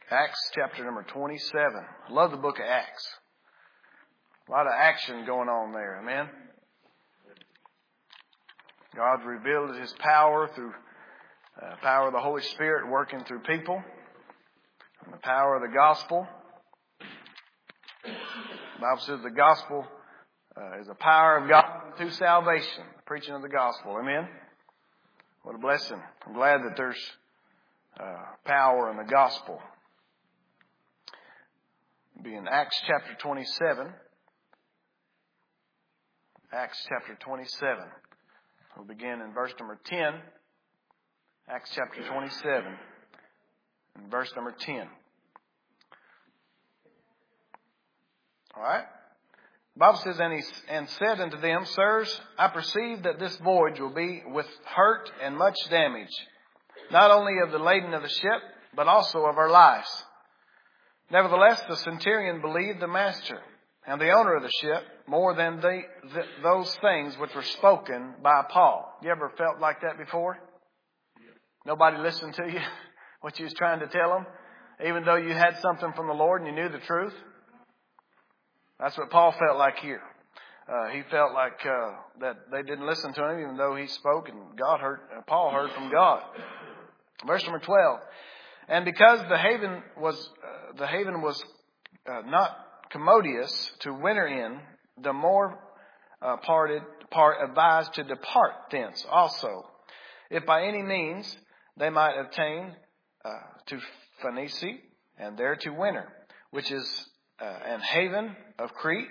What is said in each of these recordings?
Acts chapter number 27. I love the book of Acts. A lot of action going on there. Amen. God revealed His power through power of the Holy Spirit working through people. And the power of the gospel. The Bible says the gospel is the power of God to salvation. The preaching of the gospel. Amen. What a blessing. I'm glad that there's power in the gospel. It'll be in Acts chapter 27. Acts chapter 27. We'll begin in verse number 10. Acts chapter 27. And verse number 10. Alright? The Bible says, and said unto them, Sirs, I perceive that this voyage will be with hurt and much damage, not only of the lading of the ship, but also of our lives. Nevertheless, the centurion believed the master and the owner of the ship more than those things which were spoken by Paul. You ever felt like that before? Nobody listened to you, what you was trying to tell them, even though you had something from the Lord and you knew the truth? That's what Paul felt like here. He felt like that they didn't listen to him, even though he spoke, and Paul heard from God. Verse number 12. And because the haven was not commodious to winter in, the more part advised to depart thence also, if by any means they might obtain to Phoenicia, and there to winter, which is an haven of Crete,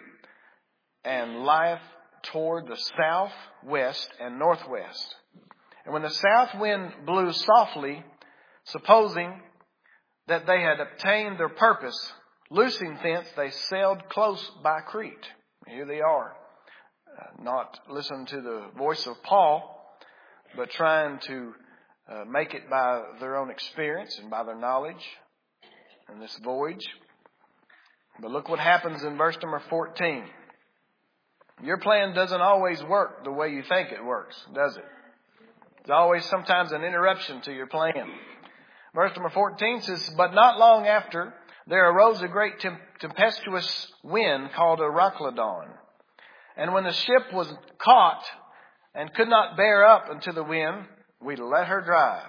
and lieth toward the south, west, and northwest. And when the south wind blew softly, supposing that they had obtained their purpose, loosing thence, they sailed close by Crete. Here they are, not listening to the voice of Paul, but trying to make it by their own experience and by their knowledge in this voyage. But look what happens in verse number 14. Your plan doesn't always work the way you think it works, does it? There's always sometimes an interruption to your plan. Verse number 14 says, But not long after, there arose a great tempestuous wind called a Euroclydon. And when the ship was caught and could not bear up unto the wind, we let her drive.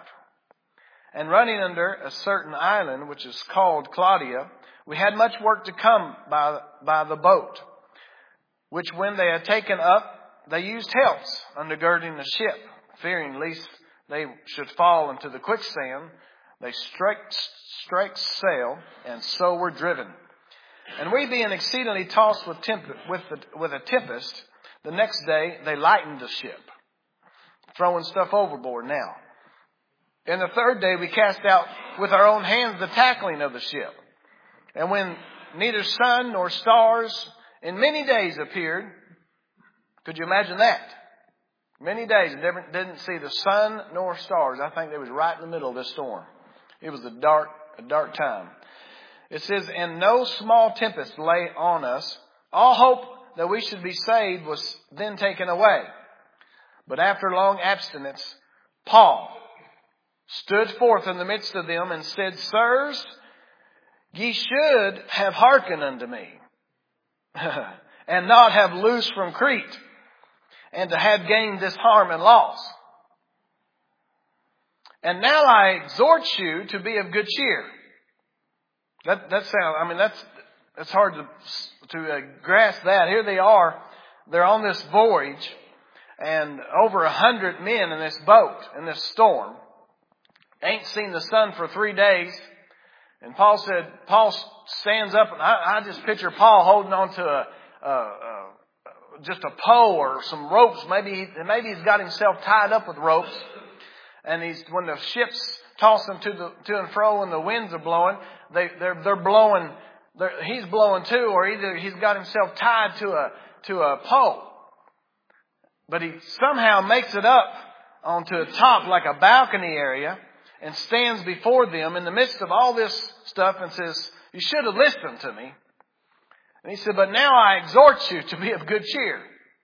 And running under a certain island, which is called Claudia, we had much work to come by the boat, which when they had taken up, they used helps undergirding the ship, fearing lest they should fall into the quicksand. They strike sail, and so were driven. And we being exceedingly tossed with a tempest, the next day they lightened the ship, throwing stuff overboard now. And the third day we cast out with our own hands the tackling of the ship. And when neither sun nor stars in many days appeared, could you imagine that? Many days, didn't see the sun nor stars. I think they was right in the middle of this storm. It was a dark time. It says, and no small tempest lay on us. All hope that we should be saved was then taken away. But after long abstinence, Paul stood forth in the midst of them and said, Sirs, ye should have hearkened unto me, and not have loosed from Crete, and to have gained this harm and loss. And now I exhort you to be of good cheer. That's hard to grasp that. Here they are. They're on this voyage, and over 100 men in this boat, in this storm. Ain't seen the sun for 3 days. And Paul stands up, and I just picture Paul holding on to just a pole or some ropes. Maybe he's got himself tied up with ropes. And when the ship's tossing to and fro and the winds are blowing, they're blowing. He's blowing too, or either he's got himself tied to a pole. But he somehow makes it up onto the top like a balcony area and stands before them in the midst of all this stuff and says, you should have listened to me. And he said, but now I exhort you to be of good cheer.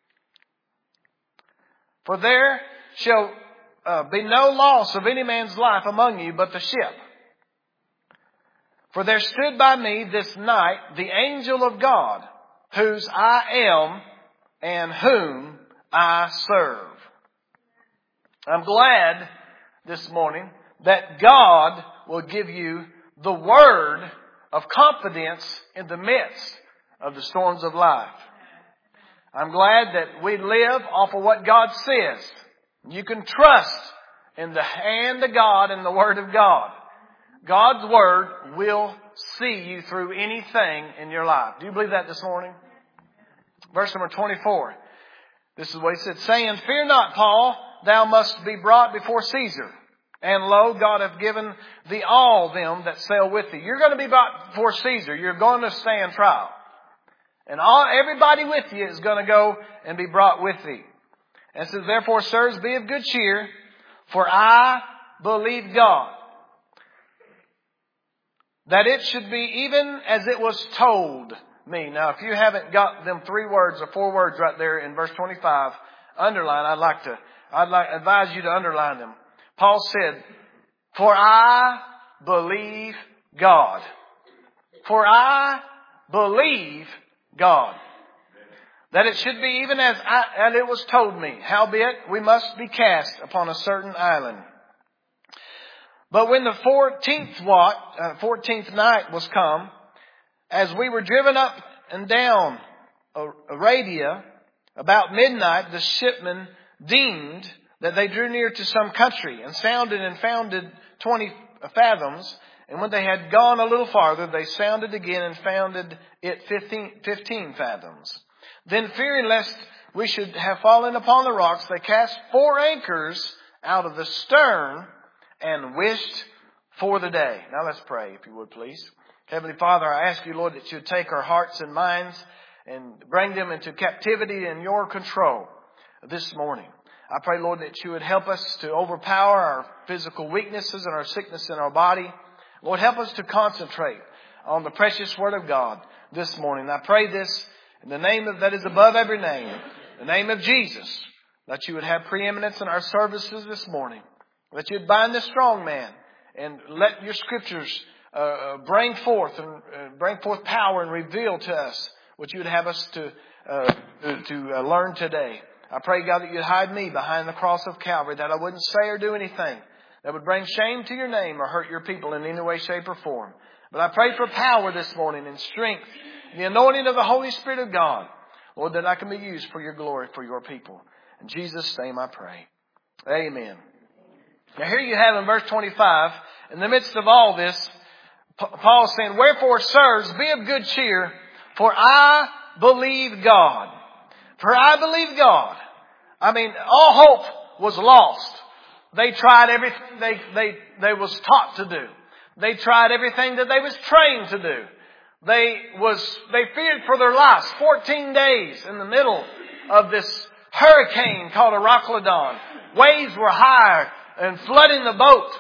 For there shall be no loss of any man's life among you but the ship. For there stood by me this night the angel of God, whose I am and whom I serve. I'm glad this morning that God will give you the word of confidence in the midst of the storms of life. I'm glad that we live off of what God says. You can trust in the hand of God and the Word of God. God's Word will see you through anything in your life. Do you believe that this morning? Verse number 24. This is what he said, saying, Fear not, Paul, thou must be brought before Caesar. And lo, God hath given thee all them that sail with thee. You're going to be brought before Caesar. You're going to stand trial. And everybody with you is going to go and be brought with thee. And it says, Therefore, sirs, be of good cheer, for I believe God, that it should be even as it was told me. Now, if you haven't got them 3 words or 4 words right there in verse 25, underline, I'd advise you to underline them. Paul said, For I believe God. For I believe God. That it should be even as it was told me. Howbeit, we must be cast upon a certain island. But when the 14th night was come, as we were driven up and down Arabia, about midnight, the shipmen deemed that they drew near to some country, and sounded and found 20 fathoms. And when they had gone a little farther, they sounded again and found it 15 fathoms. Then fearing lest we should have fallen upon the rocks, they cast 4 anchors out of the stern and wished for the day. Now let's pray, if you would please. Heavenly Father, I ask you, Lord, that you would take our hearts and minds and bring them into captivity in your control this morning. I pray, Lord, that you would help us to overpower our physical weaknesses and our sickness in our body. Lord, help us to concentrate on the precious Word of God this morning. I pray this in the name that is above every name, the name of Jesus, that you would have preeminence in our services this morning. That you would bind the strong man and let your scriptures bring forth power and reveal to us what you would have us to learn today. I pray, God, that you'd hide me behind the cross of Calvary, that I wouldn't say or do anything that would bring shame to your name or hurt your people in any way, shape, or form. But I pray for power this morning and strength, the anointing of the Holy Spirit of God, Lord, that I can be used for your glory, for your people. In Jesus' name I pray. Amen. Now here you have in verse 25, in the midst of all this, Paul is saying, Wherefore, sirs, be of good cheer, for I believe God. For I believe God. I mean, all hope was lost. They tried everything they was taught to do. They tried everything that they was trained to do. They feared for their lives. 14 days in the middle of this hurricane called Euroclydon. Waves were high and flooding the boat.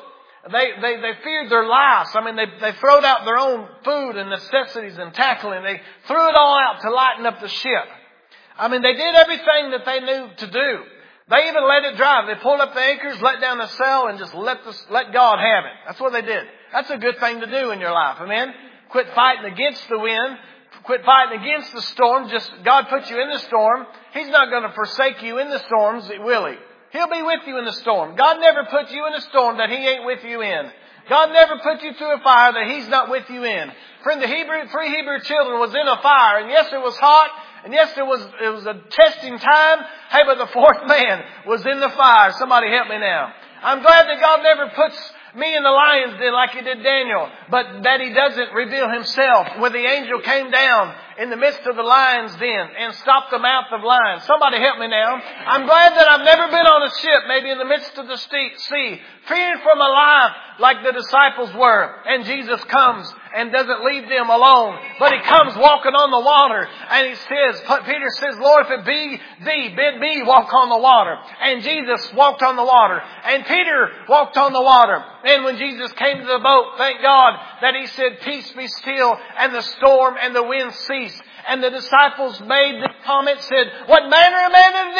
They feared their lives. I mean, they throwed out their own food and necessities and tackling. They threw it all out to lighten up the ship. I mean, they did everything that they knew to do. They even let it drive. They pulled up the anchors, let down the sail, and just let God have it. That's what they did. That's a good thing to do in your life. Amen? Quit fighting against the wind. Quit fighting against the storm. Just God put you in the storm. He's not going to forsake you in the storms, will He? He'll be with you in the storm. God never put you in a storm that He ain't with you in. God never put you through a fire that He's not with you in. Friend, the 3 Hebrew children was in a fire, and yes, it was hot, and yes, it was a testing time. Hey, but the 4th man was in the fire. Somebody help me now. I'm glad that God never puts me in the lion's den like He did Daniel, but that He doesn't reveal Himself. When the angel came down in the midst of the lion's den and stopped the mouth of lions. Somebody help me now. I'm glad that I've never been on a ship, maybe in the midst of the sea, fearing for my life like the disciples were. And Jesus comes and doesn't leave them alone, but He comes walking on the water. And Peter says, Lord, if it be Thee, bid me walk on the water. And Jesus walked on the water. And Peter walked on the water. And when Jesus came to the boat, thank God that He said, Peace be still, and the storm and the wind ceased. And the disciples made the comment, said, What manner of man is this,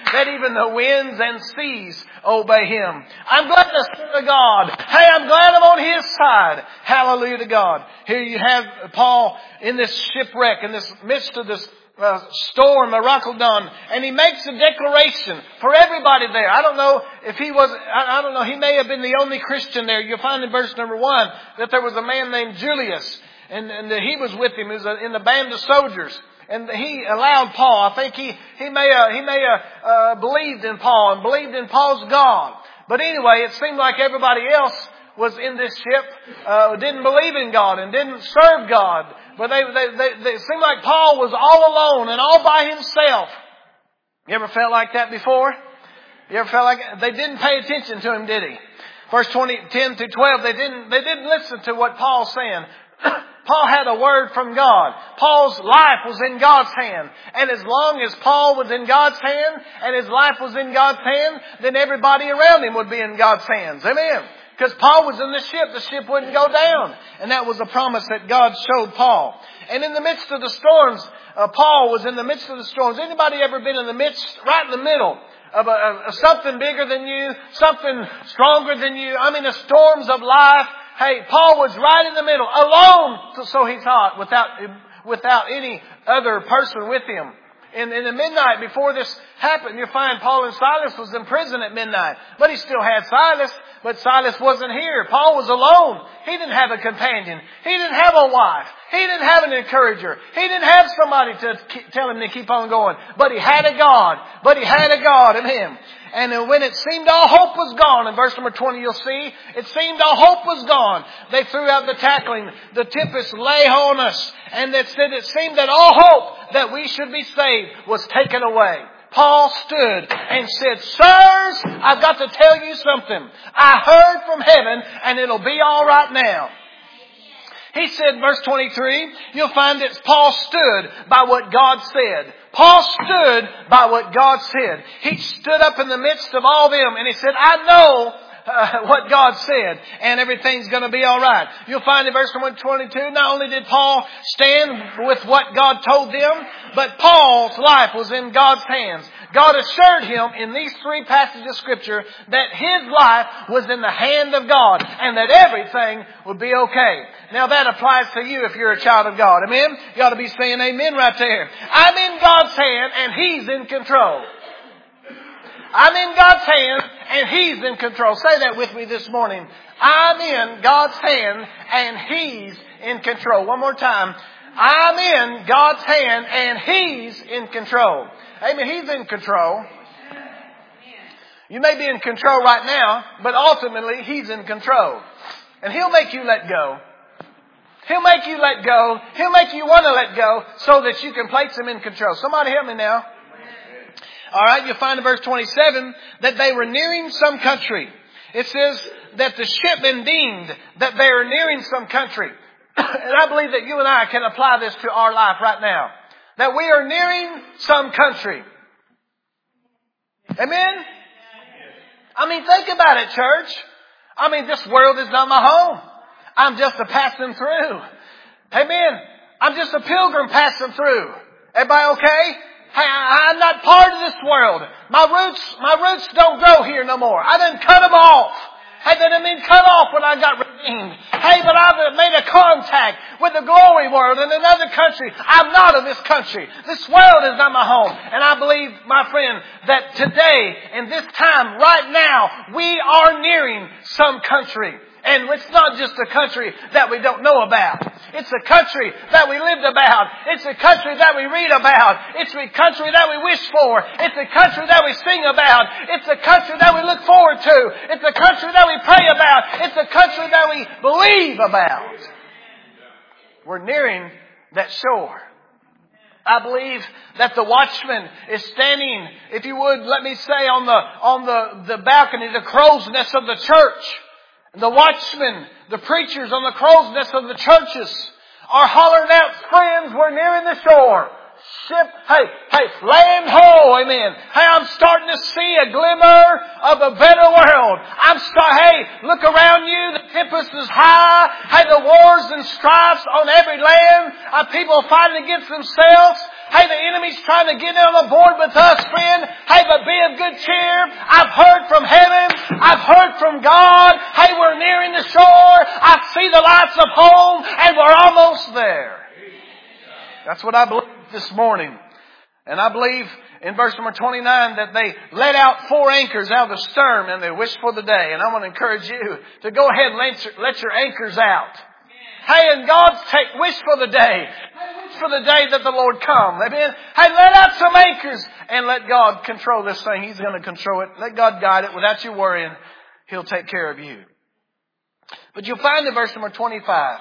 that even the winds and seas obey Him. I'm glad to serve God. Hey, I'm glad I'm on His side. Hallelujah to God. Here you have Paul in this shipwreck, in this midst of this storm, Arachidon, and he makes a declaration for everybody there. I don't know if he was, I don't know, he may have been the only Christian there. You'll find in verse number 1 that there was a man named Julius, and he was with him. He was in the band of soldiers. And he allowed Paul. I think he may have believed in Paul and believed in Paul's God. But anyway, it seemed like everybody else was in this ship, didn't believe in God and didn't serve God. But they seemed like Paul was all alone and all by himself. You ever felt like that before? You ever felt like they didn't pay attention to him, did he? Verse 10 through 12, they didn't listen to what Paul's saying. Paul had a word from God. Paul's life was in God's hand. And as long as Paul was in God's hand and his life was in God's hand, then everybody around him would be in God's hands. Amen. Because Paul was in the ship wouldn't go down. And that was a promise that God showed Paul. And in the midst of the storms, Paul was in the midst of the storms. Anybody ever been in the midst, right in the middle of something bigger than you, something stronger than you? I mean, the storms of life. Hey, Paul was right in the middle, alone, so he thought, without any other person with him. In the midnight before this happened, you find Paul and Silas was in prison at midnight. But he still had Silas, but Silas wasn't here. Paul was alone. He didn't have a companion. He didn't have a wife. He didn't have an encourager. He didn't have somebody to tell him to keep on going. But he had a God. In him. And when it seemed all hope was gone, in verse number 20 you'll see, it seemed all hope was gone. They threw out the tackling. The tempest lay on us. And it seemed that all hope that we should be saved was taken away. Paul stood and said, "Sirs, I've got to tell you something. I heard from heaven and it'll be all right now." He said, verse 23, you'll find that Paul stood by what God said. Paul stood by what God said. He stood up in the midst of all them and he said, "I know what God said, and everything's going to be all right." You'll find in verse 22, not only did Paul stand with what God told them, but Paul's life was in God's hands. God assured him in these 3 passages of Scripture that his life was in the hand of God and that everything would be okay. Now that applies to you if you're a child of God. Amen? You ought to be saying amen right there. I'm in God's hand and He's in control. I'm in God's hand and He's in control. Say that with me this morning. I'm in God's hand and He's in control. One more time. I'm in God's hand and He's in control. Amen. He's in control. You may be in control right now, but ultimately He's in control. And He'll make you let go. He'll make you let go. He'll make you want to let go so that you can place Him in control. Somebody help me now. All right, you'll find in verse 27 that they were nearing some country. It says that the shipmen deemed that they were nearing some country. And I believe that you and I can apply this to our life right now. That we are nearing some country. Amen? I mean, think about it, church. I mean, this world is not my home. I'm just a passing through. Amen? I'm just a pilgrim passing through. Everybody okay? Hey, I'm not part of this world. My roots don't grow here no more. I done cut them off. Hey, they didn't mean cut off when I got redeemed. Hey, but I've made a contact with the glory world in another country. I'm not of this country. This world is not my home. And I believe, my friend, that today, in this time, right now, we are nearing some country. And it's not just a country that we don't know about. It's a country that we lived about. It's a country that we read about. It's a country that we wish for. It's a country that we sing about. It's a country that we look forward to. It's a country that we pray about. It's a country that we believe about. We're nearing that shore. I believe that the watchman is standing, if you would, let me say, on the balcony, the crow's nest of the church. The watchmen, the preachers on the crow's nest of the churches are hollering out, "Friends, we're nearing the shore. Hey, land ho, amen. Hey, I'm starting to see a glimmer of a better world. Hey, look around you. The tempest is high. Hey, the wars and strifes on every land. People fighting against themselves. Hey, the enemy's trying to get on the board with us, friend. Hey, but be of good cheer. I've heard from heaven. I've heard from God. Hey, we're nearing the shore. I see the lights of home, and we're almost there. That's what I believe this morning. And I believe in verse number 29 that they let out 4 anchors out of the stern and they wished for the day. And I want to encourage you to go ahead and let your anchors out. Hey, and God's wish for the day. Wish for the day that the Lord come. Amen. Hey, let out some anchors and let God control this thing. He's going to control it. Let God guide it without you worrying. He'll take care of you. But you'll find in verse number 25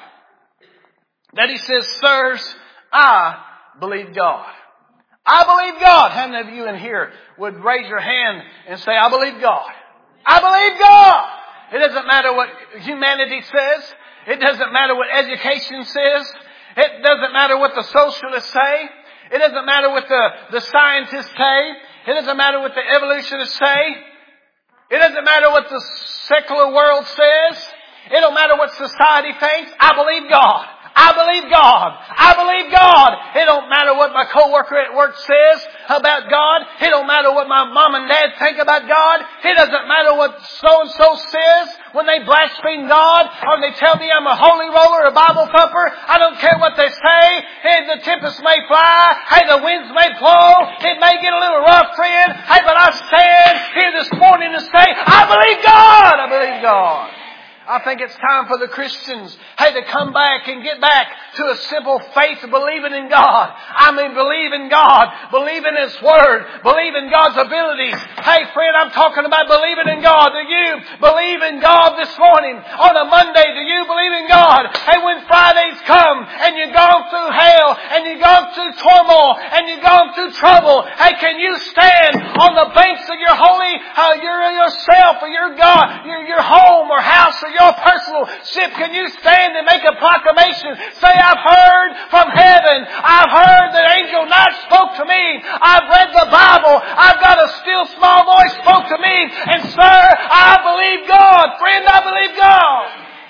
that he says, sirs, I believe God. I believe God. How many of you in here would raise your hand and say, I believe God? I believe God. It doesn't matter what humanity says. It doesn't matter what education says. It doesn't matter what the socialists say. It doesn't matter what the scientists say. It doesn't matter what the evolutionists say. It doesn't matter what the secular world says. It don't matter what society thinks. I believe God. I believe God. I believe God. It don't matter what my coworker at work says about God. It don't matter what my mom and dad think about God. It doesn't matter what so-and-so says when they blaspheme God or they tell me I'm a holy roller or a Bible thumper. I don't care what they say. Hey, the tempest may fly. Hey, the winds may blow. It may get a little rough, friend. Hey, but I stand here this morning to say, I believe God. I believe God. I think it's time for the Christians, to come back and get back to a simple faith of believing in God. I mean, believe in God, believe in His Word, believe in God's abilities. Hey, friend, I'm talking about believing in God. Do you believe in God this morning? On a Monday, do you believe in God? Hey, when Fridays come and you've gone through hell and you've gone through turmoil and you've gone through trouble, hey, can you stand on the banks of your holy, yourself or your God, your home or house or your personal ship? Can you stand and make a proclamation? Say, I've heard from heaven. I've heard that angel not spoke to me. I've read the Bible. I've got a still small voice spoke to me. And sir, I believe God. Friend, I believe God.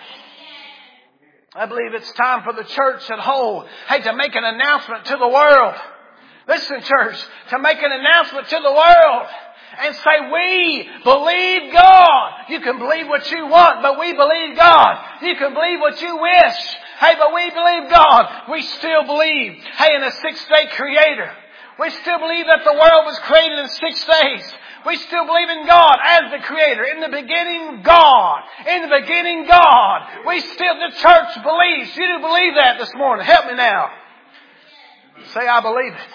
I believe it's time for the church at whole, to make an announcement to the world. Listen, church, to make an announcement to the world. And say, we believe God. You can believe what you want, but we believe God. You can believe what you wish. Hey, but we believe God. We still believe, in a 6-day creator. We still believe that the world was created in 6 days. We still believe in God as the creator. In the beginning, God. In the beginning, God. The church believes. You do believe that this morning. Help me now. Say, I believe it.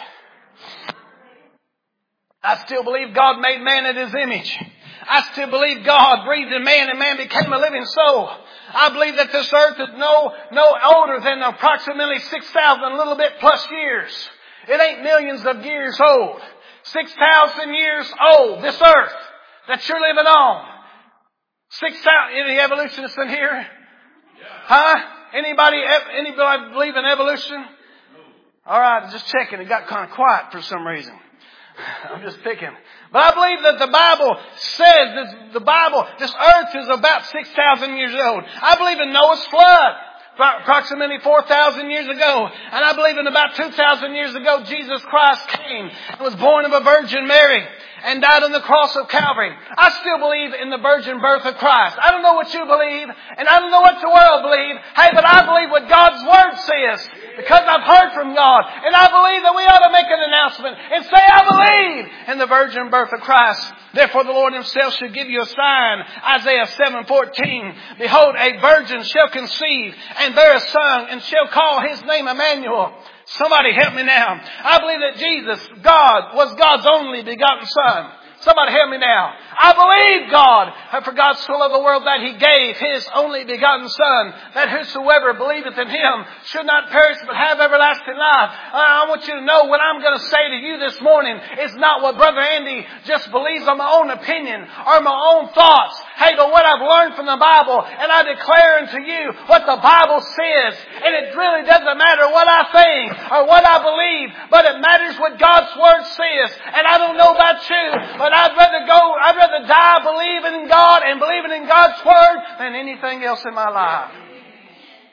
I still believe God made man in His image. I still believe God breathed in man and man became a living soul. I believe that this earth is no older than approximately 6,000 a little bit plus years. It ain't millions of years old. 6,000 years old, this earth that you're living on. 6,000, any evolutionists in here? Huh? Anybody believe in evolution? All right, just checking. It got kind of quiet for some reason. I'm just picking. But I believe that the Bible says this earth is about 6,000 years old. I believe in Noah's flood, approximately 4,000 years ago. And I believe in about 2,000 years ago, Jesus Christ came and was born of a Virgin Mary and died on the cross of Calvary. I still believe in the virgin birth of Christ. I don't know what you believe, and I don't know what the world believes. Hey, but I believe what God's Word says, because I've heard from God. And I believe that we ought to make an announcement and say, I believe in the virgin birth of Christ. Therefore the Lord Himself shall give you a sign. Isaiah 7:14. Behold, a virgin shall conceive and bear a son, and shall call His name Emmanuel. Somebody help me now. I believe that Jesus, God, was God's only begotten Son. Somebody help me now. I believe God, for God so loved the world that He gave His only begotten Son, that whosoever believeth in Him should not perish but have everlasting life. I want you to know what I'm going to say to you this morning is not what Brother Andy just believes on my own opinion or my own thoughts. Hey, but what I've learned from the Bible, and I declare unto you what the Bible says. And it really doesn't matter what I think or what I believe, but it matters what God's Word says. And I don't know about you, but I'd rather die believing in God and believing in God's Word than anything else in my life.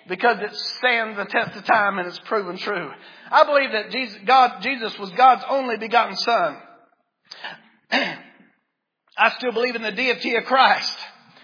because it stands the test of time and it's proven true. I believe that Jesus was God's only begotten Son. I still believe in the deity of Christ.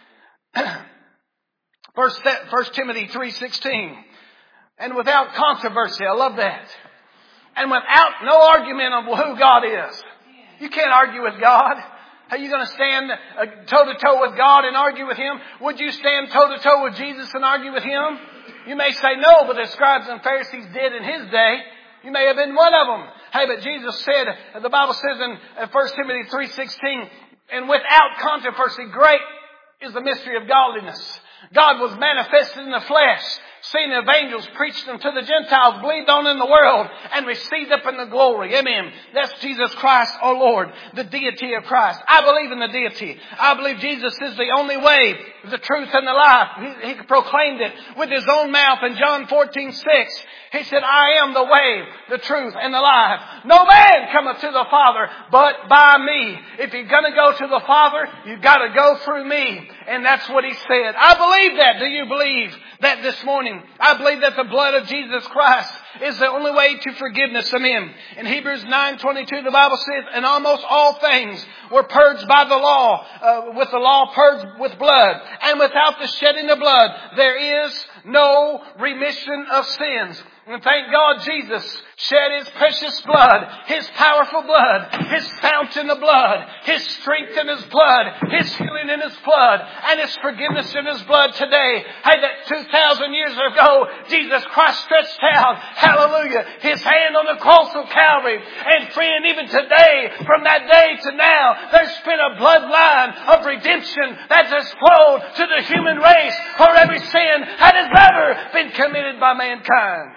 1 Timothy 3:16. And without controversy. I love that. And without no argument of who God is. You can't argue with God. Are you going to stand toe-to-toe with God and argue with Him? Would you stand toe-to-toe with Jesus and argue with Him? You may say no, but the scribes and Pharisees did in His day. You may have been one of them. Hey, but Jesus said, the Bible says in 1 Timothy 3:16, and without controversy, great is the mystery of godliness. God was manifested in the flesh, seen of angels, preached unto the Gentiles, believed on in the world, and received up in the glory. Amen. That's Jesus Christ, our Lord, the deity of Christ. I believe in the deity. I believe Jesus is the only way, the truth, and the life. He proclaimed it with His own mouth in John 14:6. He said, I am the way, the truth, and the life. No man cometh to the Father but by me. If you're going to go to the Father, you've got to go through me. And that's what He said. I believe that. Do you believe that this morning? I believe that the blood of Jesus Christ is the only way to forgiveness. Amen. In Hebrews 9:22, the Bible says, and almost all things were purged by the law, with the law purged with blood. And without the shedding of blood, there is no remission of sins. And thank God Jesus shed His precious blood, His powerful blood, His fountain of blood, His strength in His blood, His healing in His blood, and His forgiveness in His blood today. Hey, that 2,000 years ago, Jesus Christ stretched out, hallelujah, His hand on the cross of Calvary. And friend, even today, from that day to now, there's been a bloodline of redemption that has flowed to the human race for every sin that has ever been committed by mankind.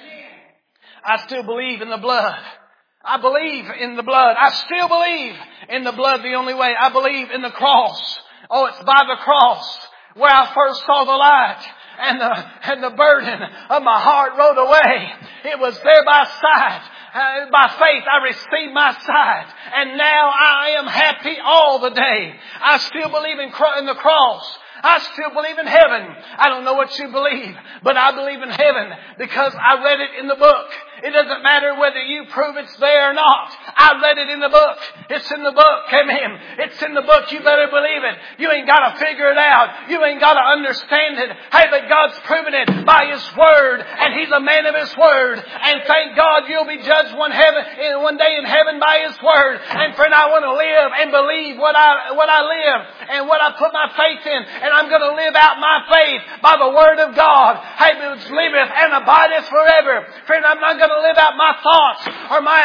I still believe in the blood. I believe in the blood. I still believe in the blood the only way. I believe in the cross. Oh, it's by the cross where I first saw the light and the burden of my heart rode away. It was there by sight. By faith I received my sight. And now I am happy all the day. I still believe in the cross. I still believe in heaven. I don't know what you believe, but I believe in heaven because I read it in the book. It doesn't matter whether you prove it's there or not. I read it in the book. It's in the book. Amen. It's in the book. You better believe it. You ain't got to figure it out. You ain't got to understand it. Hey, but God's proven it by His Word, and He's a man of His Word. And thank God you'll be judged one day in heaven by His Word. And friend, I want to live and believe what I live and what I put my faith in. And I'm going to live out my faith by the Word of God. Hey, which liveth and abideth forever. Friend, I'm not going to live out my thoughts or my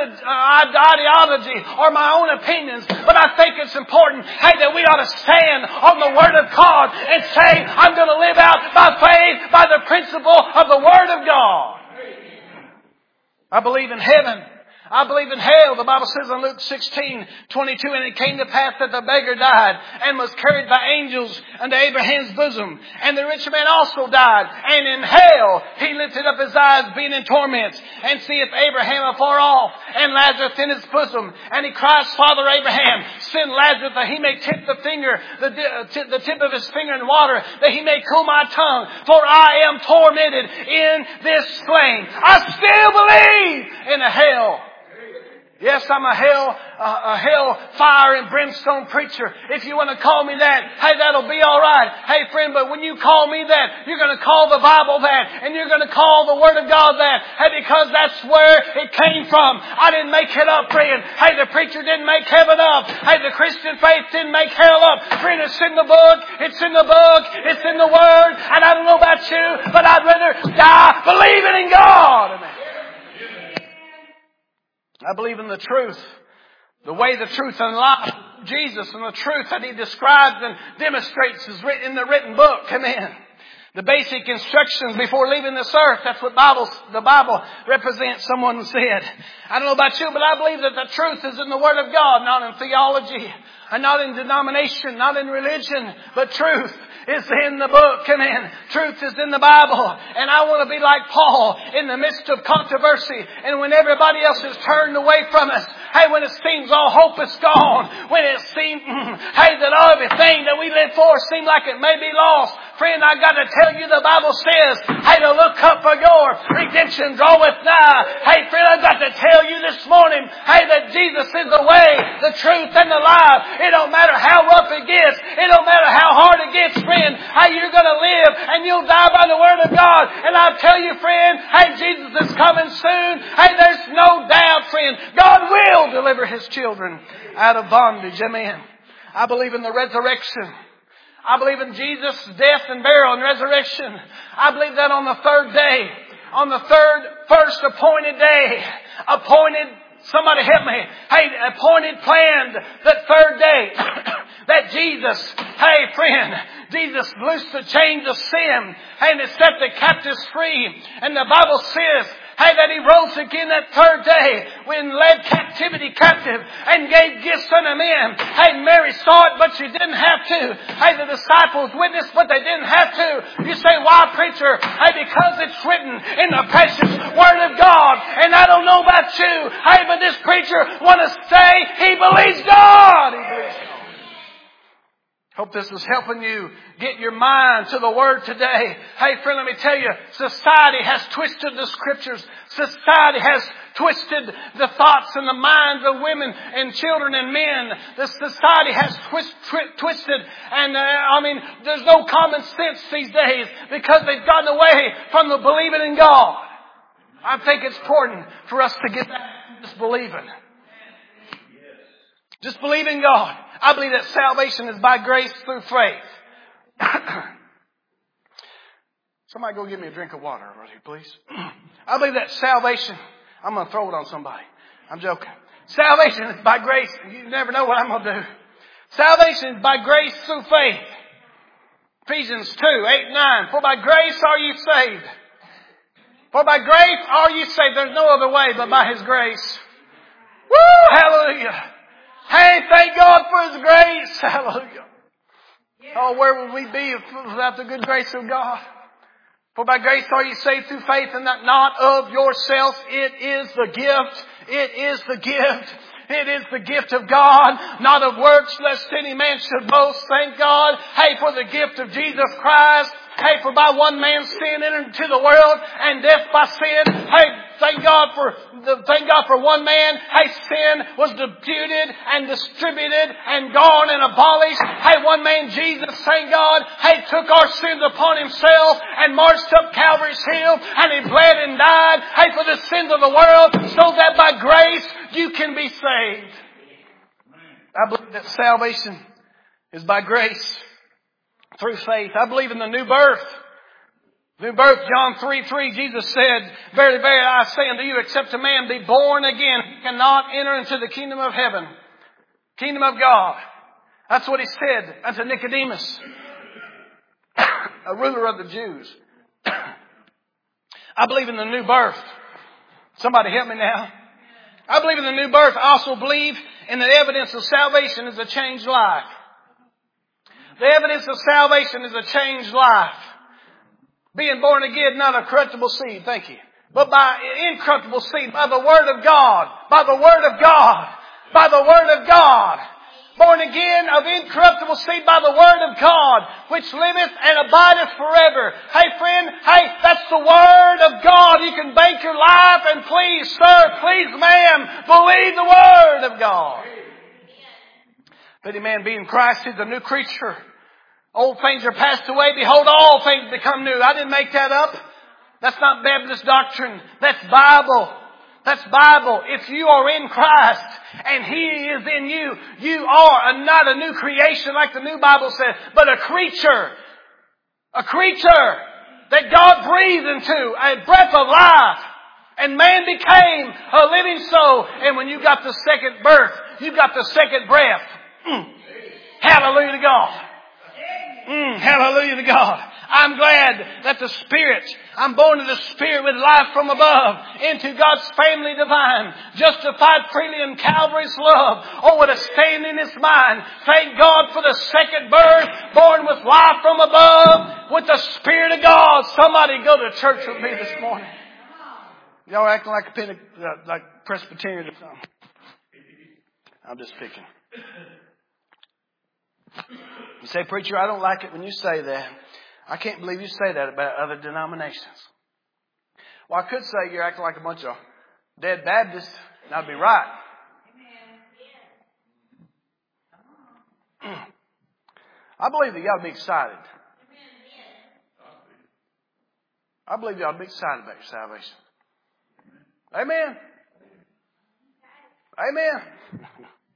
ideology or my own opinions. But I think it's important, hey, that we ought to stand on the Word of God and say, I'm going to live out my faith by the principle of the Word of God. I believe in heaven. I believe in hell. The Bible says in Luke 16:22, and it came to pass that the beggar died and was carried by angels unto Abraham's bosom. And the rich man also died. And in hell he lifted up his eyes, being in torments, and seeth Abraham afar off, and Lazarus in his bosom. And he cries, Father Abraham, send Lazarus that he may tip the tip of his finger in water, that he may cool my tongue, for I am tormented in this flame. I still believe in a hell. Yes, I'm a hell fire and brimstone preacher. If you want to call me that, hey, that'll be all right. Hey, friend, but when you call me that, you're going to call the Bible that, and you're going to call the Word of God that. Hey, because that's where it came from. I didn't make it up, friend. Hey, the preacher didn't make heaven up. Hey, the Christian faith didn't make hell up. Friend, it's in the book. It's in the book. It's in the Word. And I don't know about you, but I'd rather die believing in God. Amen. I believe in the truth, the way, the truth, and life. Jesus and the truth that He describes and demonstrates is written in the written book. Amen. The basic instructions before leaving this earth. That's what the Bible represents, someone said. I don't know about you, but I believe that the truth is in the Word of God, not in theology, and not in denomination, not in religion, but truth is in the book. Amen. Truth is in the Bible. And I want to be like Paul in the midst of controversy. And when everybody else is turned away from us, Hey, when it seems all hope is gone. When it seems, that everything that we live for seems like it may be lost. Friend, I got to tell you, the Bible says, to look up for your redemption draweth nigh. Hey, friend, I've got to tell you this morning, that Jesus is the way, the truth, and the life. It don't matter how rough it gets. It don't matter how hard it gets, friend. You're going to live and you'll die by the Word of God. And I tell you, friend, Jesus is coming soon. There's no doubt, friend, God will deliver His children out of bondage. Amen. I believe in the resurrection. I believe in Jesus' death and burial and resurrection. I believe that on the third day, on the first appointed day, somebody help me. Appointed, planned, that third day, that Jesus, friend, Jesus loosed the chains of sin and it set the captives free. And the Bible says, that He rose again that third day when led captivity captive and gave gifts unto men. Mary saw it, but she didn't have to. The disciples witnessed, but they didn't have to. You say, why, preacher? Because it's written in the precious Word of God. And I don't know about you, but this preacher want to say he believes God. He believes God. Hope this is helping you get your mind to the Word today. Friend, let me tell you, society has twisted the Scriptures. Society has twisted the thoughts and the minds of women and children and men. The society has twisted, and there's no common sense these days because they've gotten away from the believing in God. I think it's important for us to get back to just believing. Just believe in God. I believe that salvation is by grace through faith. Somebody go get me a drink of water right here, please. I believe that salvation, I'm going to throw it on somebody. I'm joking. Salvation is by grace. You never know what I'm going to do. Salvation is by grace through faith. Ephesians 2:8-9. For by grace are you saved. For by grace are you saved. There's no other way but by His grace. Woo! Hallelujah. Thank God for His grace. Hallelujah. Oh, where would we be without the good grace of God? For by grace are you saved through faith, and that not of yourselves. It is the gift. It is the gift. It is the gift of God, not of works, lest any man should boast. Thank God. For the gift of Jesus Christ. For by one man sin entered into the world, and death by sin. Thank God for one man. Sin was deputed and distributed and gone and abolished. One man, Jesus, thank God, took our sins upon Himself and marched up Calvary's hill, and He bled and died, for the sins of the world, so that by grace you can be saved. I believe that salvation is by grace through faith. I believe in the new birth. New birth, John 3:3, Jesus said, Verily, verily, I say unto you, except a man be born again, he cannot enter into the kingdom of heaven. Kingdom of God. That's what He said unto Nicodemus, a ruler of the Jews. I believe in the new birth. Somebody help me now. I believe in the new birth. I also believe in the evidence of salvation is a changed life. The evidence of salvation is a changed life. Being born again, not a corruptible seed, thank you, but by incorruptible seed, by the Word of God, by the Word of God, by the Word of God. Born again of incorruptible seed by the Word of God, which liveth and abideth forever. Friend, that's the Word of God. You can bank your life, and please, sir, please, ma'am, believe the Word of God. If any man be in Christ, he's a new creature. Old things are passed away. Behold, all things become new. I didn't make that up. That's not Baptist doctrine. That's Bible. That's Bible. If you are in Christ and He is in you, you are not a new creation like the new Bible says, but a creature. A creature that God breathed into, a breath of life. And man became a living soul. And when you got the second birth, you got the second breath. Hallelujah to God. Hallelujah to God. I'm glad that the Spirit, I'm born of the Spirit with life from above into God's family divine, justified freely in Calvary's love. Oh, what a stand in His mind. Thank God for the second birth, born with life from above, with the Spirit of God. Somebody go to church with me this morning. Y'all acting like like Presbyterian or something. I'm just picking. You say, preacher, I don't like it when you say that. I can't believe you say that about other denominations. Well, I could say you're acting like a bunch of dead Baptists, and I'd be right. I believe that you ought to be excited. I believe you ought to be excited about your salvation. Amen. Amen.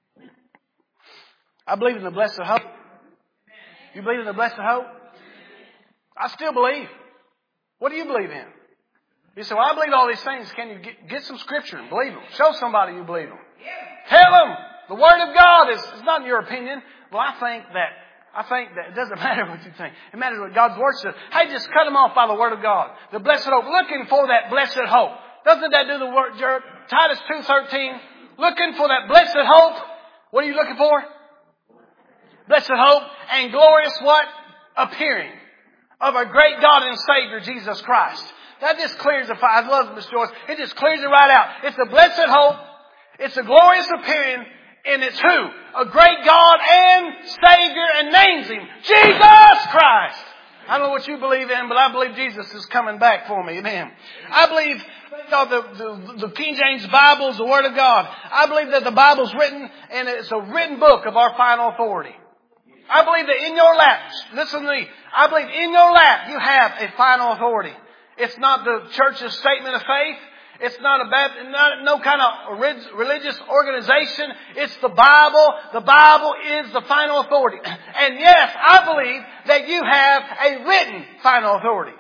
I believe in the blessed hope. You believe in the blessed hope? I still believe. What do you believe in? You say, well, I believe all these things. Can you get some scripture and believe them? Show somebody you believe them. Tell them the Word of God is not in your opinion. Well, I think that it doesn't matter what you think. It matters what God's Word says. Hey, just cut them off by the Word of God. The blessed hope. Looking for that blessed hope. Doesn't that do the word? Titus 2:13. Looking for that blessed hope. What are you looking for? Blessed hope and glorious what? Appearing of our great God and Savior, Jesus Christ. That just clears the fire. I love Miss Joyce. It just clears it right out. It's a blessed hope. It's a glorious appearing. And it's who? A great God and Savior, and names Him Jesus Christ. I don't know what you believe in, but I believe Jesus is coming back for me. Amen. I believe the King James Bible is the Word of God. I believe that the Bible's written, and it's a written book of our final authority. I believe that in your lap, listen to me, I believe in your lap you have a final authority. It's not the church's statement of faith. It's not no kind of religious organization. It's the Bible. The Bible is the final authority. And yes, I believe that you have a written final authority.